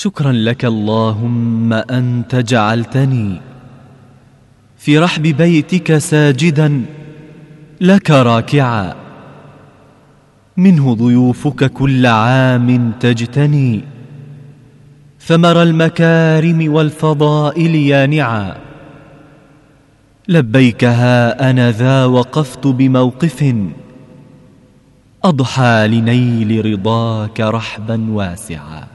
شكرا لك اللهم أنت جعلتني في رحب بيتك ساجدا لك راكعا، منه ضيوفك كل عام تجتني، ثمر المكارم والفضائل يانعا. لبيك ها أنا ذا وقفت بموقف أضحى لنيل رضاك رحبا واسعا.